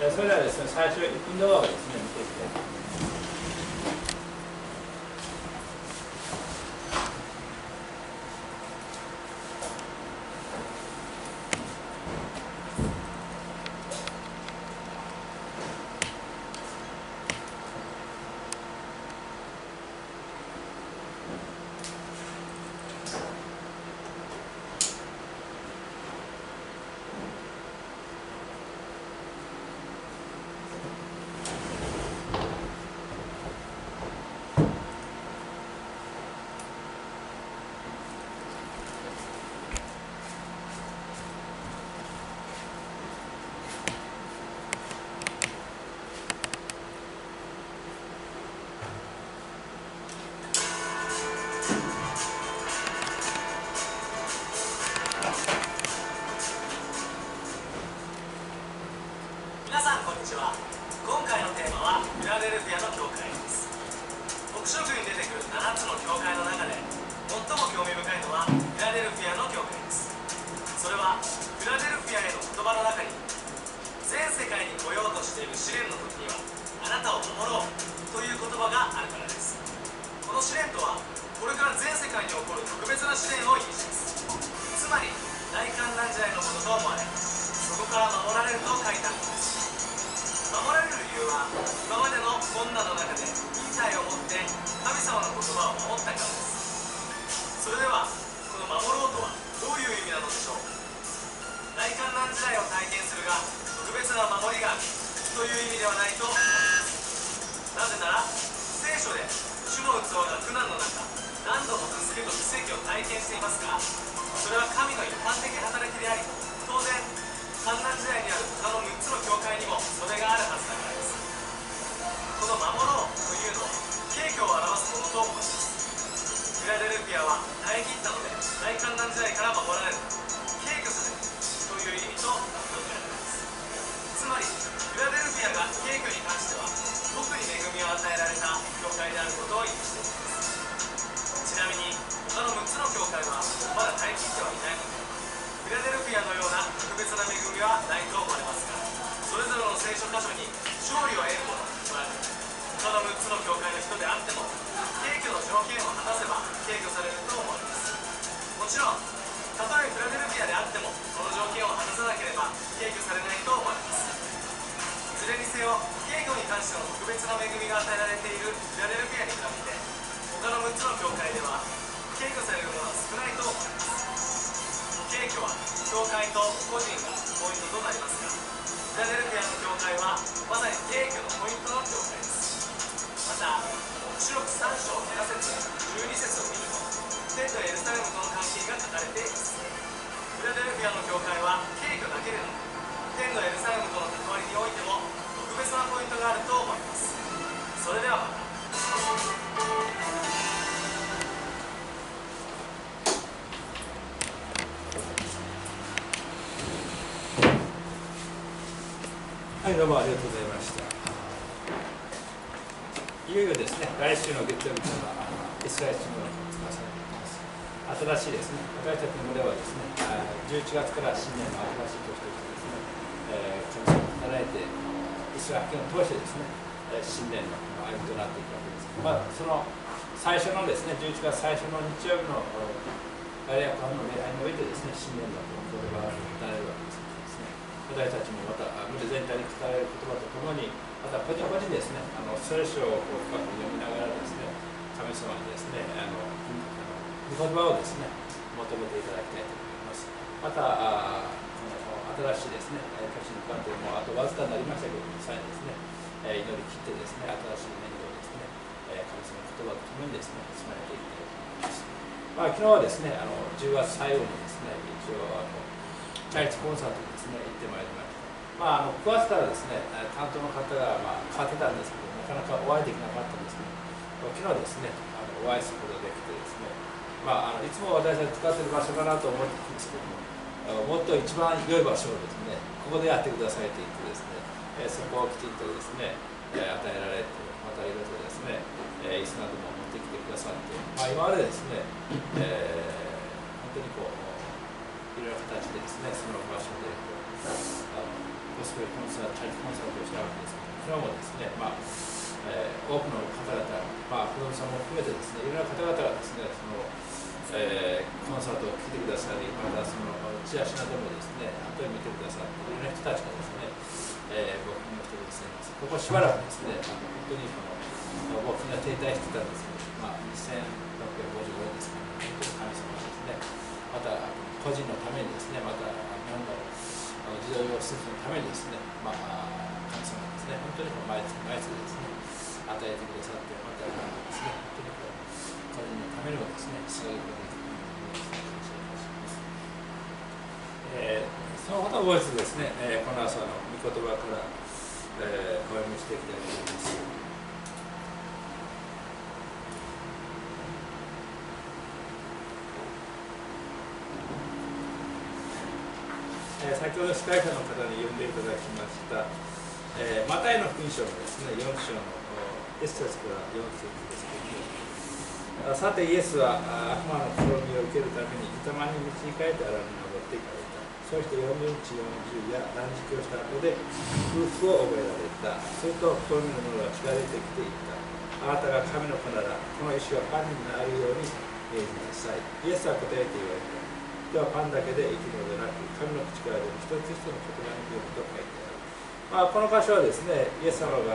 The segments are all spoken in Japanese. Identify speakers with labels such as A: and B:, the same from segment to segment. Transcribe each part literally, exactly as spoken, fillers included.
A: それではですね、最初いっぷん動画をですね、見ていきたいと思います。
B: 皆さんこんにちは。今回のテーマはフィラデルフィアの教会です。黙示録に出てくるななつの教会の中で最も興味深いのはフィラデルフィアの教会です。それはフィラデルフィアへの言葉の中に、全世界に来ようとしている試練の時にはあなたを守ろうという言葉があるからです。この試練とはこれから全世界に起こる特別な試練を意味します。つまり大観覧時代のことと思われ、そこから守られると書いてあるのです。守られる理由は、今までの困難の中で忍耐を持って神様の言葉を守ったからです。それではこの守ろうとはどういう意味なのでしょう。大観覧時代を体験するが特別な守りがあるという意味ではないと思います。なぜなら聖書で主の器が苦難の中何度も助けと奇跡を体験していますが、それは神の一般的働きであり、当然観覧時代にある他のむっつの教会にもそれがあるはずだからです。この守ろうというのは景挙を表すものと思います。フィラデルフィアは耐え切ったので大観覧時代から守られる、景挙されるという意味と考えられます。つまりフィラデルフィアが景挙に関しては特に恵みを与えられた教会であることを意味しています。ちなみに他のむっつの教会はまだ耐え切ってはいないので、フィラデルフィアのような特別な恵みはないと思われますが、それぞれの聖書箇所に勝利を得る者は他のむっつの教会の人であっても景挙の条件を果たせば景挙されると思われます。もちろんたとえフィラデルフィアであってもこの条件を果たさなければ景挙されないと思われます。いずれにせよ景挙に関しての特別な恵みが与えられているフィラデルフィアに比べて、他のむっつの教会では景挙されるものは少ないと思われます。景挙は教会と個人がポイントとなりますが、フィラデルフィアの教会はまさに景挙のポイントの教会です。また黙示録さん章なな節じゅうに節を見ると、天とエルサレムとの関係が書かれています。フィラデルフィアの教会は景挙だけでなく、天のエルサレムとの関わりにおいても特別なポイントがあると思います。それではまた。
A: はい、どうもありがとうございました。いよいよですね、来週の月曜日からイスラエル地方が使わされています。新しいですね、私たちの村はですね、じゅういちがつから新年の新しい年としてですね、えー、神様を唱えて、イスラエル教を通してですね、新年の歩みとなっていくわけです。まあ、その最初のですね、じゅういちがつ最初の日曜日のダイヤカンの礼拝においてですね、新年の言葉が語られるわけです。私たちもまた村全体に語られる言葉とともに、また個人個人ですね、あの聖書をこう深く読みながらですね、神様にですね、あの御言葉をですね、求めていただきたいと思います。また、あこの新しいですね、年に向かってもうあとわずかになりましたけども、さえですね、祈り切ってですね、新しい年度をですね、神様の言葉とともにですね、進めていきたいと思います。まあ、昨日はですね、あのじゅうがつ最後にですね、一応あのチャイルズコンサートにですね、行ってまいりました。まあ、あのくがつからですね、担当の方がまあ変わってたんですけど、なかなかお会いできなかったんですけど、昨日ですね、あのお会いすることができてですね、まあ、あのいつも私たち使っている場所かなと思ってたんですけども、もっと一番良い場所をですね、ここでやってくださいと言ってですね、そこをきちんとですね、与えられて、またいろいろとですね、椅子なども持ってきてくださって、まあ、今までですね、えー、本当にこう、いろいろな形でですね、その場所でこうあのゴスペルコンサート、チャリコンサートをしたわけですけど、今日もですね、まあえー、多くの方々、まあ、不動産も含めてですね、いろんな方々がですね、そのえー、コンサートを聴いてくださり、またそのチラシなどもですね、後で見てくださって、いろんな人たちがですね、えー、僕の人ですね、ここしばらくですね、本当にこの僕が停滞してたんですけど、まあ、にせんろっぴゃくごじゅうごねんですから、本当に神様がですね、また個人のためにですね、また日本の児童養護施設のためにですね、まあ、神様がですね、本当に毎月毎月ですね、与えてくださって、またですね、本当にこう個人のためにもですね、つなげることができることを感謝いたします。えー、そのことを覚えてですね、えー、この朝の御言葉から、えー、お読みしていきたいと思います。えー、先ほど司会者の方に読んでいただきました、えー、マタイの福音書のですね、よん章のいっ節からよん節ですけれども、さてイエスは悪魔の試みを受けるために御霊に導かれて荒野に登っていかれた。そしてよんじゅうにちよんじゅうや断食をした後で空腹を覚えられた。すると試みの者が近づいてきていった。あなたが神の子ならこの石はパンになるように命じなさい。イエスは答えて言われた。人はパンだけで生きるのではなく、神の口から出る一つ一つの言葉によると書いてある。まあ、この箇所はですね、イエス様が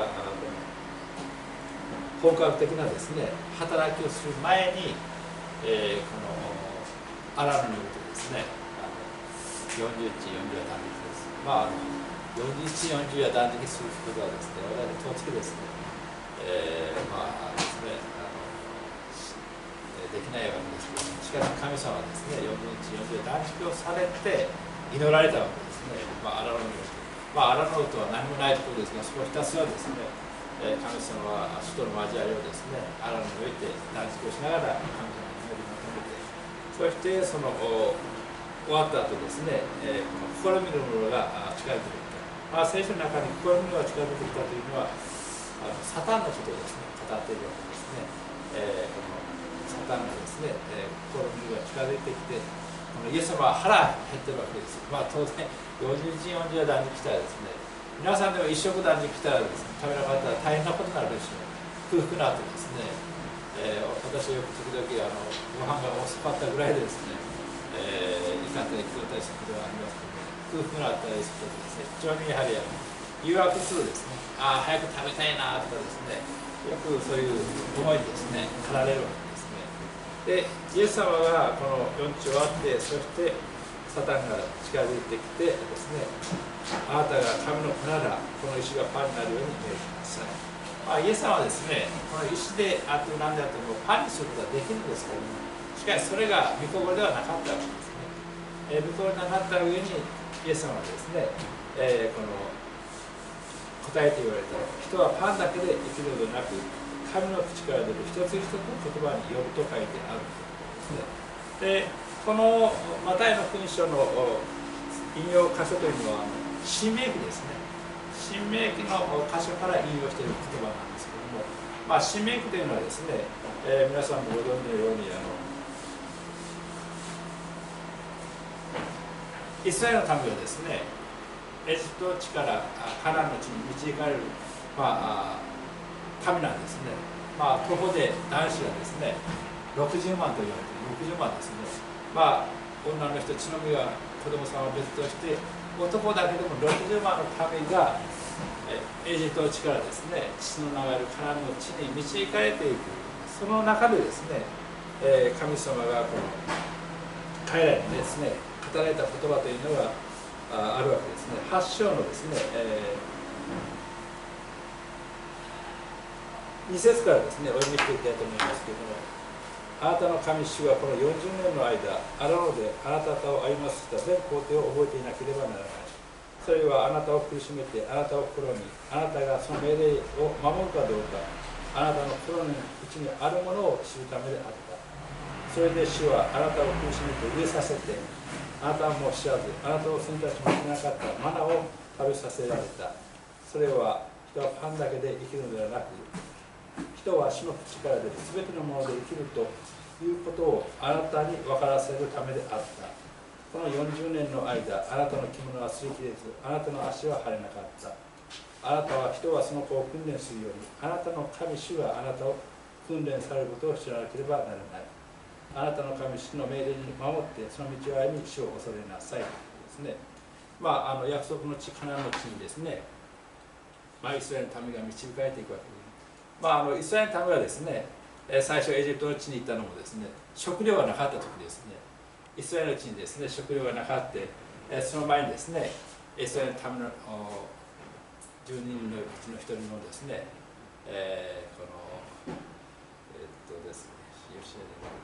A: 本格的なですね、働きをする前に、えー、このアラムにおいてですね、よんじゅうにちよんじゅうや断食です。まあ、あのよんじゅうにちよんじゅうや断食することはですね、我々とつきですね、えー、まあですね、あのできないわけですけど、しかし神様はですね、よんじゅうにちよんじゅうや断食をされて祈られたわけですね。まあ、アラノにおいて。まあ、アラノとは何もないところですが、そこひたすらですね、えー、神様は主との交わりをですね、アラノにおいて断食をしながら神様に祈り求めて、そしてその終わった後ですね、えー、この試みるものが近づいてきた。まあ、聖書の中に試みが近づいてきたというのは、あのサタンのことをですね、語っているわけですね。えー、このサタンがですね、えー、試みが近づいてきて、このイエス様は腹減ってるわけです。まあ、当然、よんじゅうにちよんじゅうや断食したらですね、皆さんでも一食断食したらですね、食べなかったら大変なことになるでしょう。空腹なってですね、えー、私はよく時々あのご飯が遅かったぐらいでですね、えー、いかったり食ったりすることがありますけど、空腹なったりするとですね、非常にやはり誘惑するですね、ああ、早く食べたいなとかですね、よくそういう思いにですね、駆られるわけですね。で、イエス様がこのよんち終わって、そしてサタンが近づいてきてですね、あなたが神の子ならこの石がパンになるように命じなさい。まあ、イエス様はですね、この石であって何であってもパンにすることはできるんですけども、しかしそれが御心ではなかったわけですね。えー、御心でなかった上にイエス様はですね、えー、この答えて言われた人はパンだけで生きるのではなく、神の口から出る一つ一つの言葉によると書いてあるということですね。で、このマタイの福音書の引用箇所というのは新明記ですね。新明記の箇所から引用している言葉なんですけれども、まあ、新明記というのはですね、えー、皆さんもご存知のようにあのイスラエルの民はですね、エジプト地からカナンの地に導かれる、まあ、民なんですね。まあ、徒歩で男子がですね、ろくじゅうまんと言われている、ろくじゅうまんですね。まあ、女の人、血のみは子供さんは別として、男だけでもろくじゅうまんの民がエジプト地からですね、血の流れるカナンの地に導かれていく。その中でですね、えー、神様がこの彼らにですね、語られた言葉というのがあるわけですね。はち章のですね、えー、に節からですね、お読みしていきたいと思いますけれども、あなたの神主はこのよんじゅうねんの間、アラノであなた方を歩ませた全工程を覚えていなければならない。それはあなたを苦しめて、あなたを試み、あなたがその命令を守るかどうか、あなたの心の内にあるものを知るためであった。それで主はあなたを苦しめて飢えさせて、あなたも知らず、あなたの先たちも知らなかったマナを食べさせられた。それは人はパンだけで生きるのではなく、人は主の口から出る全てのもので生きるということをあなたに分からせるためであった。ここのよんじゅうねんの間、あなたの着物は擦り切れず、あなたの足は腫れなかった。あなたは人はその子を訓練するように、あなたの神主はあなたを訓練されることを知らなければならない。あなたの神主の命令に守って、その道を歩み、主を恐れなさい。ですね。まあ、あの約束の地、カナンの地にですね、まあ、イスラエルの民が導かれていくわけです。まあ、あのイスラエルの民はですね、最初エジプトの地に行ったのもですね、食料がなかった時ですね、イスラエルの地にですね、食料がなかった、その前にですね、イスラエルの民のじゅうににんのうちのひとりのですね、えー、この、えー、っとですね、ヨシ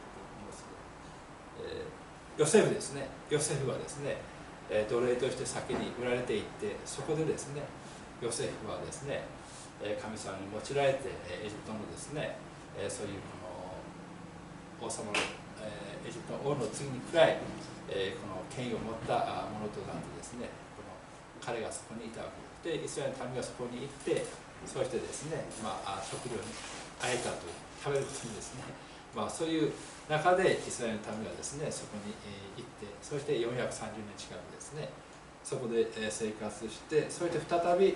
A: エルの、えー、ヨセフですね、ヨセフはですね、奴隷として先に売られていって、そこでですね、ヨセフはですね、神様に用いられて、エジプトのですね、そういうこの王様の、エジプトの王の次にくらい、この権威を持ったものとなってですね、この彼がそこにいたわけで、イスラエルの民がそこに行って、そしてですね、まあ、食料に会えたという、食べることにですね、まあ、そういう中でイスラエルの民がですね、そこに行って、そしてよんひゃくさんじゅうねん近くですね、そこで生活して、そして再び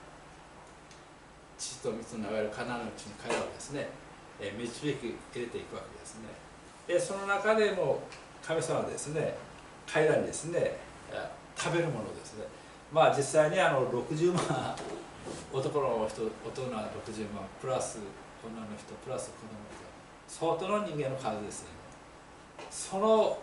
A: 血と水の流れるカナンの地に彼らをですね、導き入れていくわけですね。で、その中でも神様はですね、彼らにですね、食べるものですね。まあ実際にあのろくじゅうまん、男の人、大人はろくじゅうまん、プラス女の人、プラス子供の人、相当の人間の数ですね。その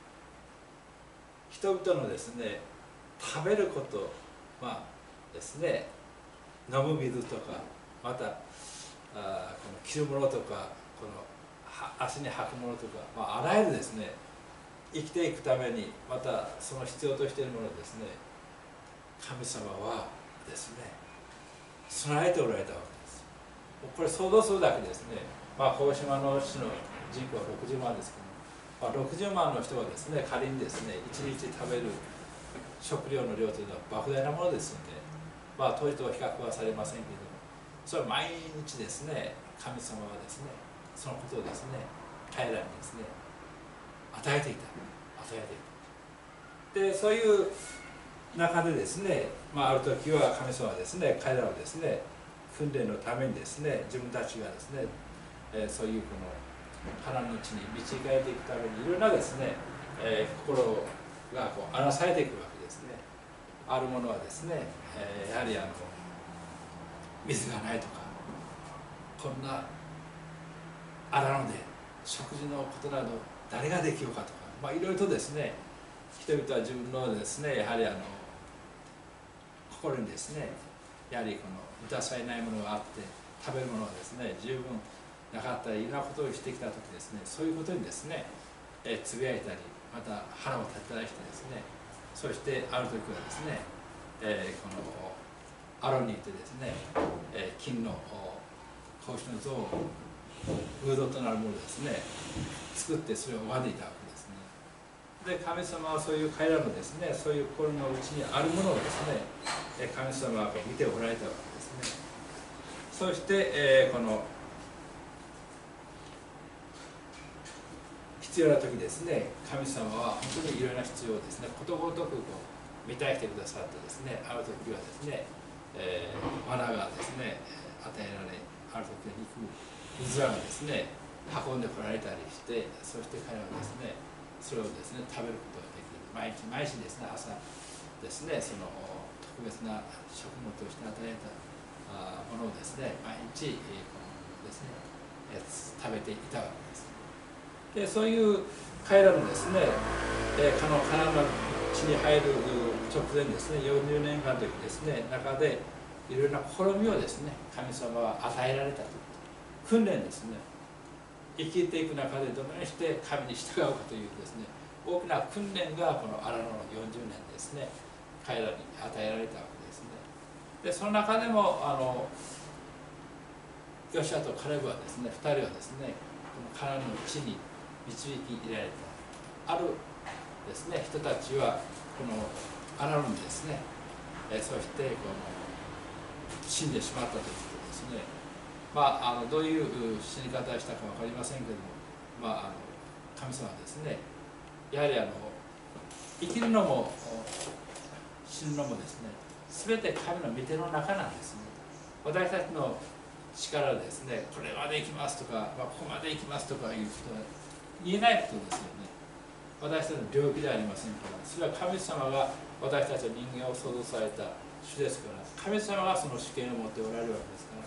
A: 人々のですね、食べること、まあですね、飲む水とか、またあこの着るものとか、この足に履くものとか、まあ、あらゆるですね、生きていくために、またその必要としているものですね、神様はですね、備えておられたわけです。これ想像するだけですね、まあ、鹿児島の市の人口はろくじゅうまんですけども、まあ、ろくじゅうまんの人がですね、仮にですね、いちにち食べる食料の量というのは莫大なものですので、まあ、当時と比較はされませんけれども、それは毎日ですね、神様はですね、そのことをですね、彼らにですね、与えていた、与えていた。で、そういう中でですね、まあ、ある時は神様はですね、彼らをですね、訓練のためにですね、自分たちがですね、えー、そういうこのカナンの地に導かれていくために、いろんなですね、えー、心がこう荒らされていくわけですね。あるものはですね、えー、やはりあの水がないとか、こんな荒野で食事のことなど誰ができようかとか、まあ、いろいろとですね、人々は自分のですね、やはりあの心にですね、やはりこの満たされないものがあって、食べるものがですね、十分なかったり、いろんなことをしてきたときですね、そういうことにですね、えー、つぶやいたり、また腹を立てたりしてですね、そしてある時はですね、えー、このアロンに行ってですね、えー、金の格子の像をフードとなるものですね、作ってそれを拝んでいたわけですね。で、神様はそういう彼らのですね、そういう心の内にあるものをですね、神様は見ておられたわけですね。そして、えー、この必要な時ですね、神様は本当にいろいろな必要をですね、ことごとくこう満たしてくださってですね、ある時はですね、えー、罠がですね、与えられ、ある時は肉、水がですね、運んでこられたりして、そして彼はですね、それをですね、食べることができる。毎日毎日ですね、朝ですね、その特別な食物として与えたものをですね、毎日、えー、このですね、食べていたわけです。で、そういう彼らのですね、えー、カナンの地に入る直前ですね、よんじゅうねんかんというですね、中でいろいろな試みをですね、神様は与えられたという訓練ですね。生きていく中でどのようにして神に従うかというですね、大きな訓練がこの荒野のよんじゅうねんですね、彼らに与えられたわけですね。で、その中でもあのヨシュアとカレブはですね、ふたりはですね、このカナンの地に導き入れられたあるですね、人たちはこの荒野にですね、えそしてこの死んでしまったということですね。まあ、あのどういう死に方をしたか分かりませんけれども、まあ、あの神様はですね、やはりあの生きるのも死ぬのもですね、全て神の御手の中なんですね。私たちの力ですね、これまで行きますとか、まあ、ここまで行きますとかいうことは言えないことですよね。私たちの領域ではありませんから、それは神様が私たちの人間を創造された主ですから、神様がその主権を持っておられるわけですから、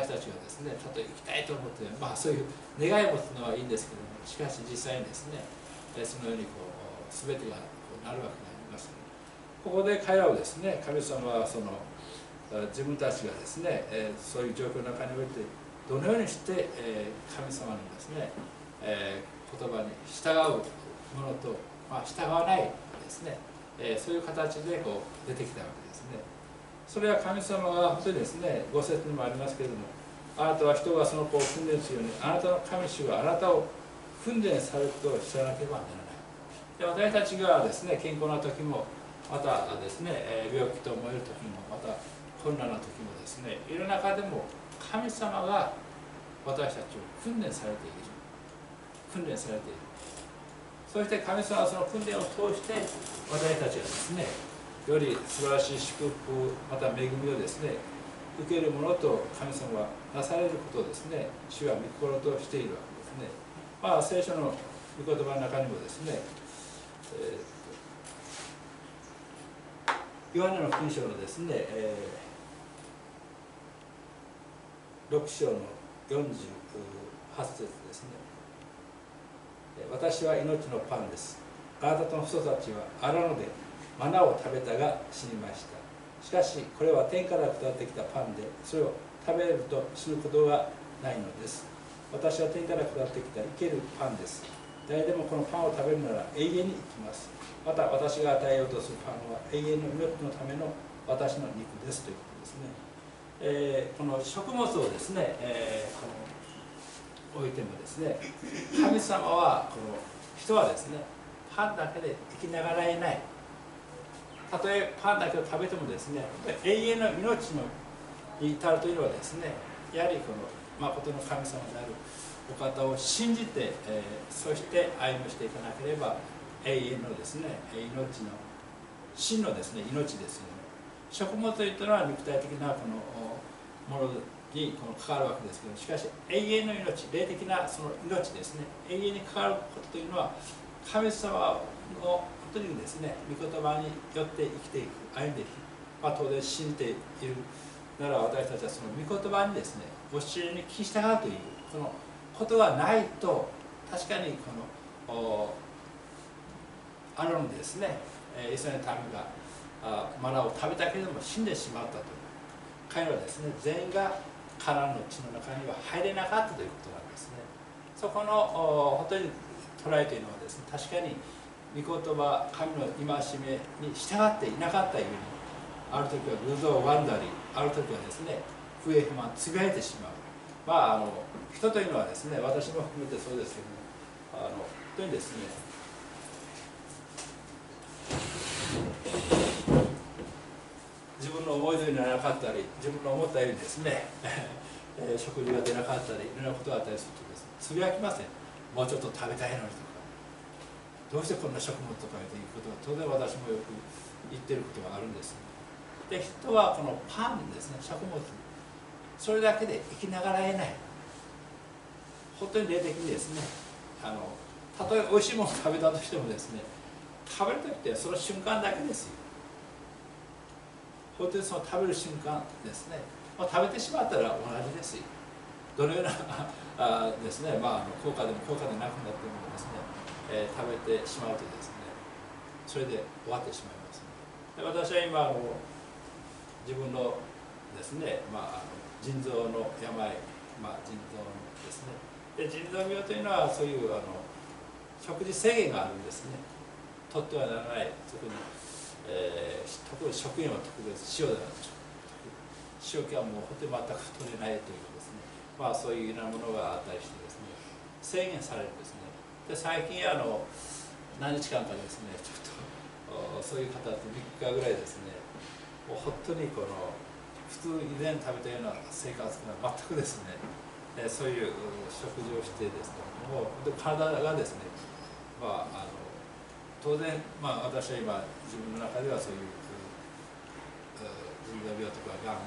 A: 私たちはですね、たとえ行きたいと思って、まあそういう願いを持つのはいいんですけども、しかし実際にですね、そのようにこう全てがこうなるわけがありますので、ここで彼らをですね、神様はその自分たちがですね、えー、そういう状況の中においてどのようにして、えー、神様のですね、えー、言葉に従うものと、まあ、従わないですね、えー、そういう形でこう出てきたわけですね。それは神様が本当にですね、ご説にもありますけれども、あなたは人がその子を訓練するように、あなたの神主があなたを訓練されることを知らなければならない。で、私たちがですね、健康な時も、またですね、病気と思える時も、また困難な時もですね、いる中でも神様が私たちを訓練されている。訓練されている。そして神様はその訓練を通して私たちがですね、より素晴らしい祝福、また恵みをですね、受けるものと神様がなされることをですね、主は御心としているわけですね。まあ聖書の御言葉の中にもですね、えー、ヨハネの福音書のですね、えーろく章のよんじゅうはち節ですね。私は命のパンです。あなたとの人たちは荒野でマナを食べたが死にました。しかしこれは天から下ってきたパンで、それを食べると死ぬことがないのです。私は天から下ってきた生けるパンです。誰でもこのパンを食べるなら永遠に生きます。また私が与えようとするパンは永遠の命のための私の肉ですということですね。えー、この食物をですね、えー、この置いてもですね、神様はこの人はですね、パンだけで生きながらえない。たとえパンだけを食べてもですね、永遠の命のに至るというのはですね、やはりこの誠の神様であるお方を信じて、えー、そして歩みしていかなければ永遠のですね、命の真のですね、命ですよね。食物といったのは肉体的なこのものにこの関わるわけですけど、しかし永遠の命、霊的なその命ですね、永遠に関わることというのは神様の本当にですね、御言葉によって生きていく、歩んでいく、まあ、当然信じているなら私たちはその御言葉にですね、教えに聞き従うというこのことがないと、確かにこのアロンですね、イスラエルの民があマナを食べたけれども死んでしまったという、彼らはですね、全員がカナンの地の中には入れなかったということなんですね。そこの本当に捉えというのはですね、確かに御言葉、神の戒めに従っていなかったゆえに、ある時は偶像を拝んだり、ある時はですね、不平不満つぶやいてしまう。まああの人というのはですね、私も含めてそうですけども、あの本当にですね、自分の思い通りにならなかったり、自分の思ったようにですね、えー、食事が出なかったり、いろんなことがあったりするとですね、つぶやきません。もうちょっと食べたいのにとか、どうしてこんな食物とかいうことは当然私もよく言ってることがあるんです。で、人はこのパンですね、食物、それだけで生きながらえない。本当に霊的にですね、あのたとえ美味しいものを食べたとしてもですね、食べるときってその瞬間だけですよ。本当にその食べる瞬間ですね、まあ、食べてしまったら同じですよ。どのようなあですね、まあ、効果でも効果でなくなってもですね、えー、食べてしまうとですね、それで終わってしまいます。で、私は今あの自分のですね、まあ、あの腎臓の病、まあ、腎臓のですね、で腎臓病というのはそういうあの食事制限があるんですね。取ってはならない、特に、えー、特に食塩は特別、塩では塩気はもう本当に全く取れないというですね、まあそういうようなものがあったりしてですね、制限されるんですね。で、最近あの何日間かですね、ちょっとそういう方とみっかぐらいですね、もう本当にこの普通以前食べたような生活が全くですね、そういう食事をしてですね、もう本当に体がですね、まああの当然、まあ、私は今自分の中ではそういう腎臓病とかがん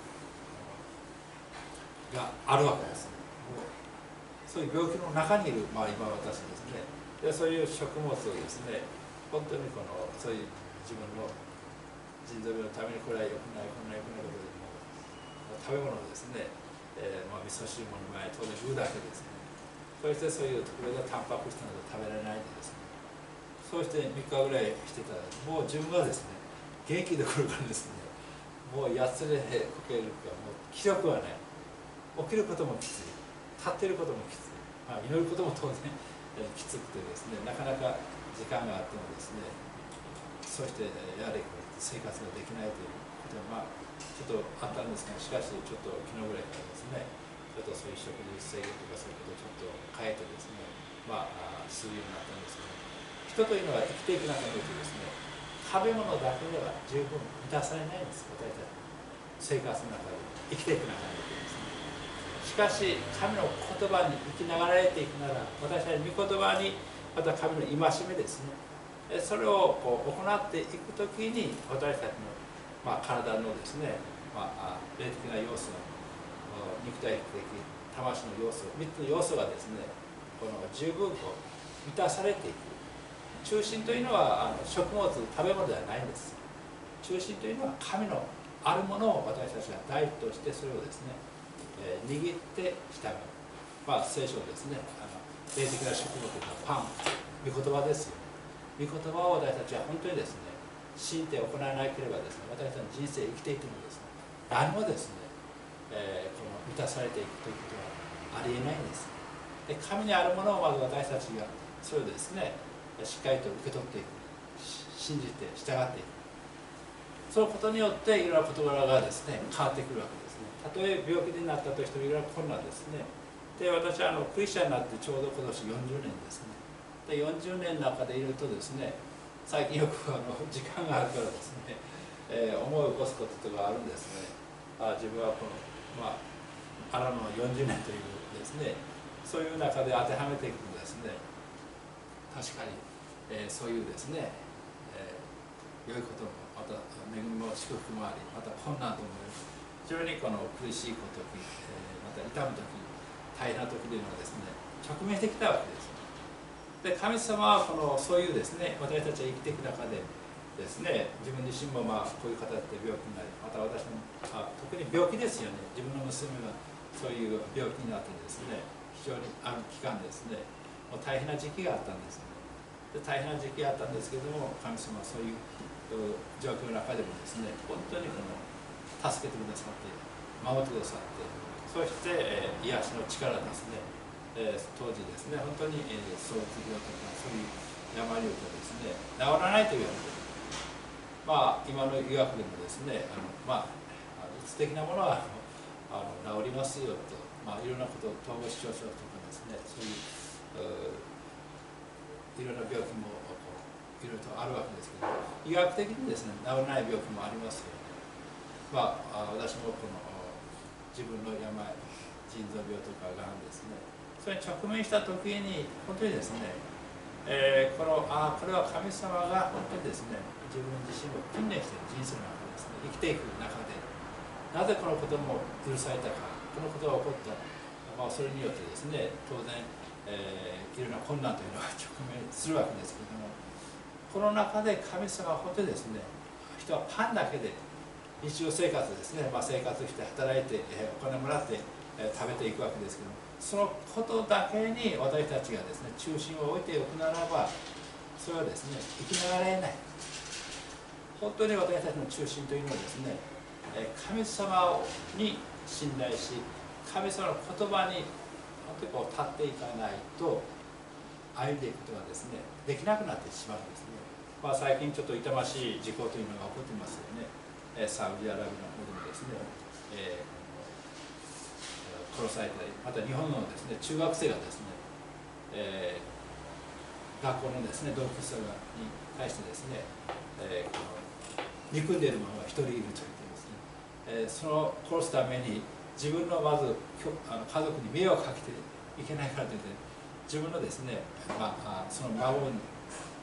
A: があるわけです。そういう病気の中にいる、まあ、今私ですね。でそういう食物をですね、本当にこのそういう自分の腎臓病のためにこれは良くないこんな良くないことでも食べ物をですね、えーまあ、味噌汁もの前当然具だけですね。そしてそういう特別なタンパク質など食べられないでですね、そうしてみっかぐらいしてたらもう自分がですね元気で来るからですね、もうやつれこけるかもう気力はない、起きることもきつい、立っていることもきつい、まあ、祈ることも当然きつくてですね、なかなか時間があってもですね、そしてやはり生活ができないということが、まあ、ちょっとあったんですが、しかしちょっと昨日ぐらいからですね、ちょっとそういう食事制限とかそういうことをちょっと変えてですね、まあ、するようになったんですけど、人というのは生きていく中においてですね、食べ物だけでは十分満たされないんです、私たち生活の中で生きていく中においてですね。しかし神の言葉に生きながらえていくなら、私たちの御言葉にまた神の戒めですね、それをこう行っていくときに私たちの、まあ、体のですね、まあ、霊的な要素、肉体的魂の要素、みっつの要素がですね、この十分こう満たされていく。中心というのはあの食物、食べ物ではないんです。中心というのは神のあるものを私たちが第一としてそれをですね、えー、握って従う、まあ、聖書ですね、あの霊的な食物というのはパン、御言葉ですよ。御言葉を私たちは本当にですね、信じて行わなければですね、私たちの人生生きていてもですね、何もですね、えー、この満たされていくということはありえないんです。で、神にあるものをまず私たちがそれをですね、しっかりと受け取っていく、信じて従っていく、そのことによっていろんな事柄がですね変わってくるわけですね。たとえ病気になったとしてもいろんな困難ですね。で、私はあのクリスチャンになってちょうど今年よんじゅうねんですね。で、よんじゅうねんの中でいるとですね、最近よくあの時間があるからですね、えー、思い起こすこととかあるんですね。あ、自分はこのまああらのよんじゅうねんというですね、そういう中で当てはめていくとですね、確かに、えー、そういうですね、えー、良いこともまた恵みも祝福もあり、また困難とも非常にこの苦しいこと、えー、また痛む時、大変な時でもですね直面してきたわけです。で、神様はこのそういうですね、私たちが生きていく中でですね、自分自身もまあこういう形で病気になり、また私もあ特に病気ですよね、自分の娘がそういう病気になってですね、非常にある期間ですね、もう大変な時期があったんですね。で、大変な時期があったんですけども、神様はそういう状況の中でもですね、本当にこの助けてくださって、守ってくださって、そして、えー、癒しの力ですね、えー、当時ですね、本当に、えー、そういう病とかそういう病をですね、治らないと言われている。まあ、今の医学でもですね、あのまあ、うつ的なものはあの治りますよと、まあ、いろんなこと、統合失調症とかですね、そういういろんな病気もいろいろとあるわけですけど、医学的にですね、治らない病気もありますけど、まあ、私もこの自分の病、腎臓病とかがんですね、それに直面した時に本当にですね、えー、このあこれは神様が本当にですね、自分自身を訓練している人生の中ですね、生きていく中でなぜこのことも許されたか、このことが起こった、まあ、それによってですね、当然、えー、いろんな困難というのは直面するわけですけれども、この中で神様は本当にですね、人はパンだけで日常生活ですね、まあ、生活して働いて、えー、お金もらって、えー、食べていくわけですけども、そのことだけに私たちがですね中心を置いておくならば、それはですね生きながらえない。本当に私たちの中心というのはですね、神様に信頼し、神様の言葉に本当にこう立っていかないと歩んでいくことがですねできなくなってしまうんですね。まあ、最近ちょっと痛ましい事故というのが起こっていますよね。サウジアラビアの方でもですね、えー殺されたり、また日本のですね中学生がですね、えー、学校のですね同級生に対してですね、えー、この憎んでいる者が一人いると言ってですね、えー、その殺すために自分のまずあの家族に迷惑をかけていけないからといって、自分のですね、まあ、その孫に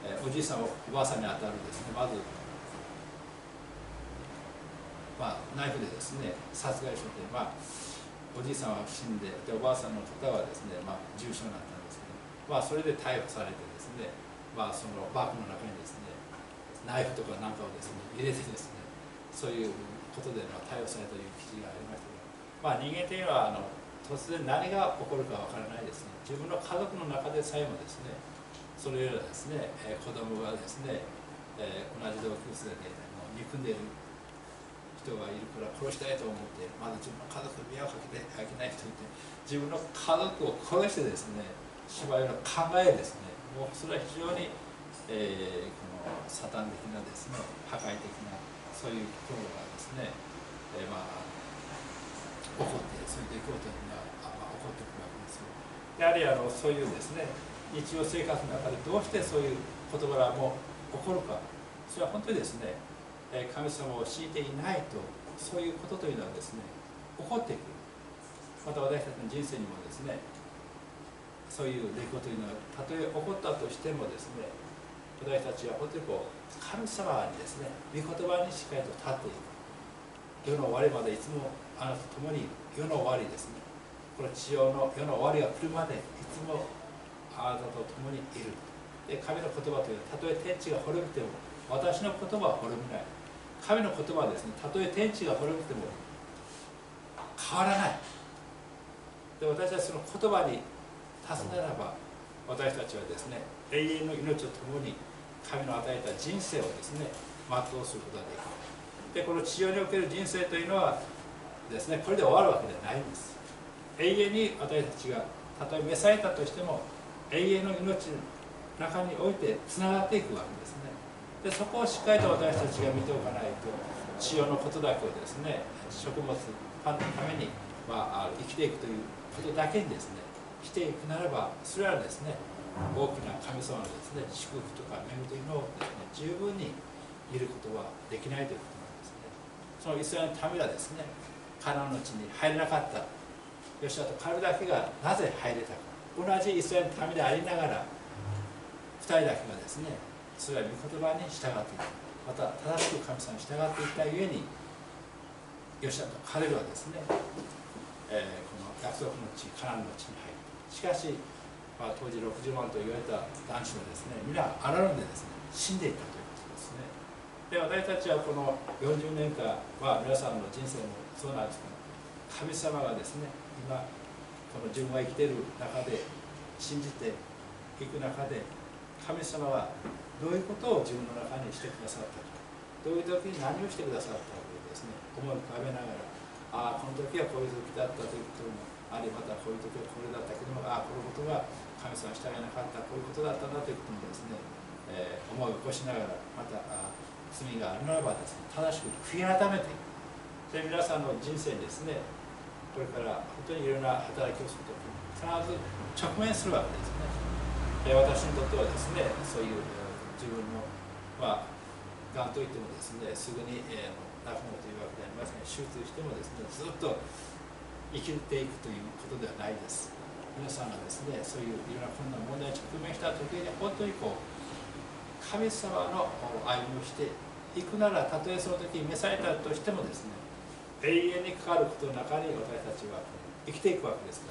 A: えー、おじいさんおばあさんにあたるですね、まず、まあ、ナイフでですね殺害して、まあ、おじいさんは死んで、でおばあさんの方はですね、まあ、重傷になったんですけど、まあ、それで逮捕されてですね、まあ、そのバッグの中にですねナイフとかなんかをですね入れてですね、そういうことでまあ逮捕されたという記事がありましたけど、まあ、人間というのはあの突然何が起こるかわからないですね。自分の家族の中でさえもですね、それよりですね、えー、子供がですね、えー、同じ同級生でもう憎んでいる人がいるから殺したいと思って、まだ自分の家族に迷惑かけてはいけない人いて、自分の家族を殺してですね、しばいの考えですね、もうそれは非常に、えー、このサタン的なですね、破壊的なそういうところがですね、えー、まあ起こって、そういう出来事が、まあ、起こってくるわけですよ。やはりあのそういうですね、日常生活の中でどうしてそういう事柄も起こるか、それは本当にですね、神様を強いていないと、そういうことというのはですね、起こってくる。また私たちの人生にもですね、そういう出来事というのは、たとえ起こったとしてもですね、私たちは本当にこう、神様にですね、御言葉にしっかりと立っていく。世の終わりまでいつもあなたと共にいる。世の終わりですね。この地上の世の終わりが来るまでいつもあなたと共にいる。で、神の言葉というのは、たとえ天地が滅びても、私の言葉は滅びない。神の言葉はですね、たとえ天地が滅びても変わらない。で、私たちその言葉に立つならば、私たちはですね、永遠の命とともに神の与えた人生をですね、全うすることができる。で、この地上における人生というのはですね、これで終わるわけではないんです。永遠に私たちがたとえ召されたとしても、永遠の命の中においてつながっていくわけですね。で、そこをしっかりと私たちが見ておかないと、地上のことだけをですね、食物、パンのために、まあ、生きていくということだけにですね、していくならば、それはですね、大きな神様のですね、祝福とか恵みというのをですね、十分に見ることはできないということなんですね。そのイスラエルの民はですね、カナンの地に入れなかった。ヨシュアとカルだけがなぜ入れたか。同じイスラエルの民でありながら、ふたりだけがですね、それは御言葉に従っていた。また正しく神様に従っていったゆえに、ヨシュアとカレルはですね、えー、この約束の地、カナンの地に入った。しかし、まあ、当時ろくじゅうまんと言われた男子はですね、皆荒野でですね、死んでいったということですね。で、私たちはこのよんじゅうねんかんは皆さんの人生もそうなんですけど、神様がですね、今この自分が生きている中で信じていく中で、神様はどういうことを自分の中にしてくださったか、どういう時に何をしてくださったかをですね、思い浮かべながら、ああこの時はこういう時だったということもあり、またこういう時はこれだったけども、ああこのことが神様に従えなかった、こういうことだったなということもですね、えー、思い起こしながら、またあ罪があるならばですね、正しく悔い改めていく。で、皆さんの人生にですね、これから本当にいろんな働きをするときに必ず直面するわけですね。で、私にとってはですね、そういう自分のまあがんといってもですね、すぐに、えー、亡くなるというわけではありません。手術してもですね、ずっと生きていくということではないです。皆さんがですね、そういういろんな困難問題に直面したときに本当にこう神様の歩みをしていくなら、たとえその時に召されたとしてもですね、永遠にかかることの中に私たちは生きていくわけですから、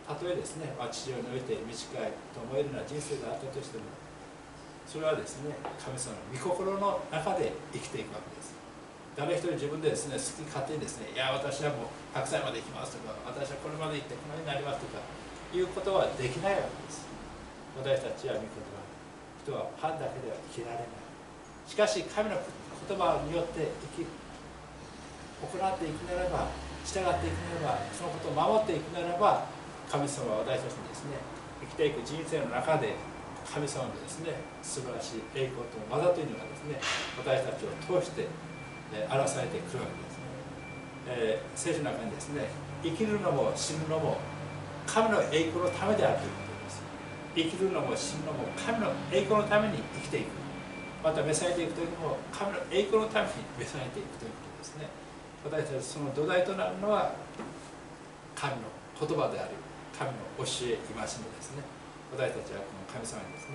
A: たとえですね、地上において短いと思えるような人生があったとしても、それはですね、神様の御心の中で生きていくわけです。誰一人自分でですね、好き勝手にですね、いや私はもうひゃくさいまで行きますとか、私はこれまで行ってこのようになりますとかいうことはできないわけです。私たちは御言葉、人はパンだけでは生きられない。しかし神の言葉によって生きる、行っていくならば、従っていくならば、そのことを守っていくならば、神様は私たちにですね、生きていく人生の中で神様のですね、素晴らしい栄光と技というのがですね、私たちを通して、えー、表されてくるわけですね。えー、聖書の中にですね、生きるのも死ぬのも神の栄光のためであるということです。生きるのも死ぬのも神の栄光のために生きていく。また召されていくというのも神の栄光のために召されていくということですね。私たちその土台となるのは神の言葉である、神の教え、戒めですね。私たちはこの神様にですね、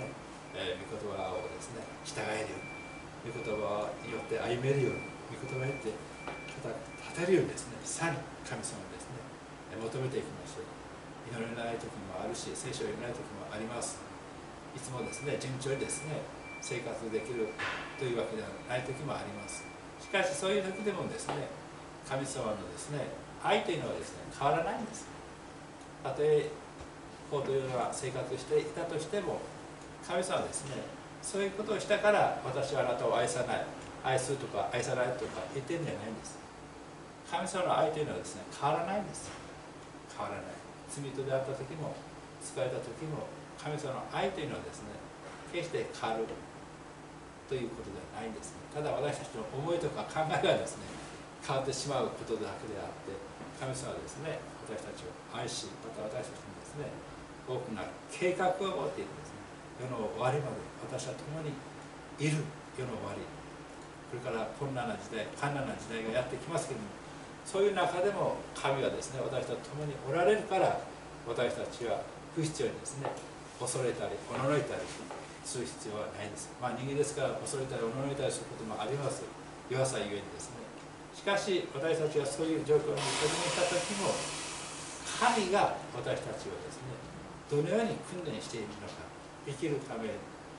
A: えー、御言葉をですね従えるように、御言葉によって歩めるように、御言葉によって立てるようにですね、さらに神様にですね求めていきましょう。祈れない時もあるし、聖書を読めない時もあります。いつもですね順調にですね生活できるというわけではない時もあります。しかしそういう時でもですね、神様のですね愛というのはですね変わらないんです。たとえこうというような生活をしていたとしても、神様はですねそういうことをしたから私はあなたを愛さない、愛するとか愛さないとか言ってるんじゃないんです。神様の愛というのはですね変わらないんです。変わらない。罪人であった時も救われた時も、神様の愛というのはですね決して変わるということではないんですね。ただ私たちの思いとか考えがですね変わってしまうことだけであって、神様はですね私たちを愛し、また私たちにですね多くなる計画を持っているんですね。世の終わりまで私は共にいる。世の終わり、これから困難な時代、困難な時代がやってきますけれども、そういう中でも神はですね私たちと共におられるから、私たちは不必要にですね恐れたりおののいたりする必要はないんです。まあ人間ですから恐れたりおののいたりすることもあります。弱さゆえにですね。しかし私たちがそういう状況に直面した時も、神が私たちをですねどのように訓練しているのか、生きるために、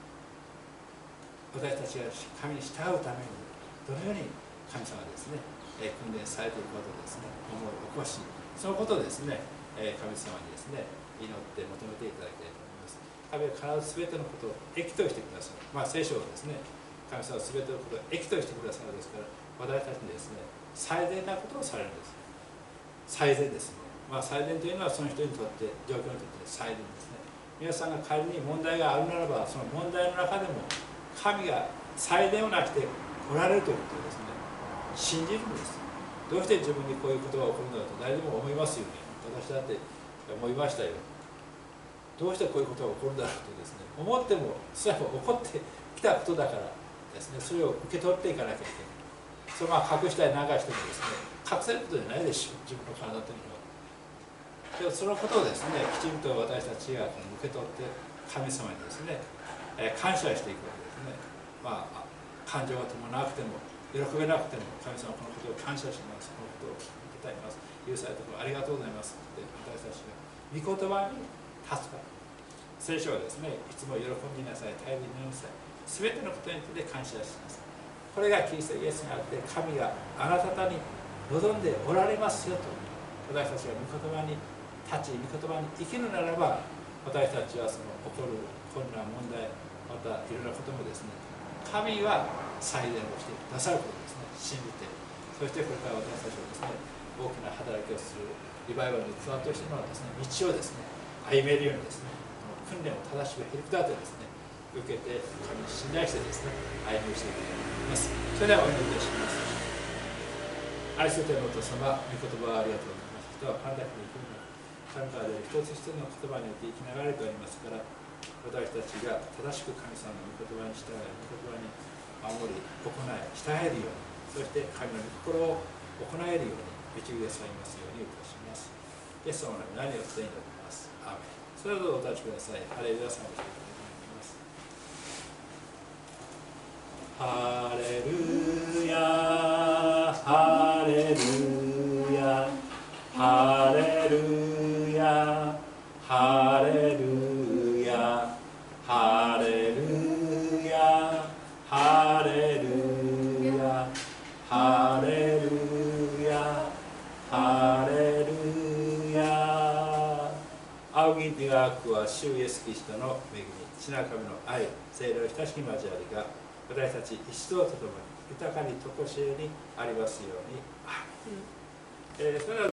A: 私たちが神に従うためにどのように神様ですね訓練されていることをですね思い起こし、そのことをですね神様にですね祈って求めていただきたいと思います。神は必ず全てのことを益としてくださる。まあ聖書はですね神様は全てのことを益としてくださるのですから、私たちにですね最善なことをされるんです。最善ですね。まあ最善というのはその人にとって状況にとって最善ですね。皆さんが仮に問題があるならば、その問題の中でも神が最善をなしておられるということをですね信じるんです。どうして自分にこういうことが起こるのだと誰でも思いますよね。私だって思いましたよ。どうしてこういうことが起こるんだろうとですね思っても、それは起こってきたことだからですね、それを受け取っていかなきゃいけない。それは隠したり流してもですね隠せることじゃないでしょう、自分の体というのは。でもそのことをですねきちんと私たちが受け取って神様にですね感謝していくわけですね。まあ感情が伴わなくても喜べなくても、神様このことを感謝します、このことを受けたいます、許されたことありがとうございますって私たちが御言葉に立つから。聖書はですねいつも喜んでいなさい、頼りになりなさい、全てのことについて感謝します。これがキリストイエスにあって、神があなた方に望んでおられますよと。私たちが御言葉に立ち、御言葉に生きるならば、私たちはその起こる困難問題、またいろんなこともですね神は最善をしてくださることですね信じて、そしてこれから私たちはですね大きな働きをするリバイバルの器としてのですね道をですね歩めるようにですね訓練を正しくヘルプだとですね受けて神に信頼してですね歩みをしていきたいと思います。それではお祈りいたします。愛する天のお父様、御言葉ありがとうございます。人はパンダフに行くの神からで一つ一つの言葉によって生きながれておりますから、私たちが正しく神様の御言葉に従い、御言葉に守り、行い、従えるように、そして神の御心を行えるように導きくださいますようにいたします。イエス様の皆によって祈ります。アーメン。それではどうぞお立ちください。ハレルヤ賛美していただきます。ハレルヤ、ハレルヤ、ハレルヤ、ハレルヤ、ハレルヤ、ハレルヤ、ハレルヤ、ハレルヤ。仰ぎ願わくは主イエスキリストの恵み、父なる神の愛、聖霊の親しき交わりが私たち一同とともに豊かにとこしえにありますように。えー、それでは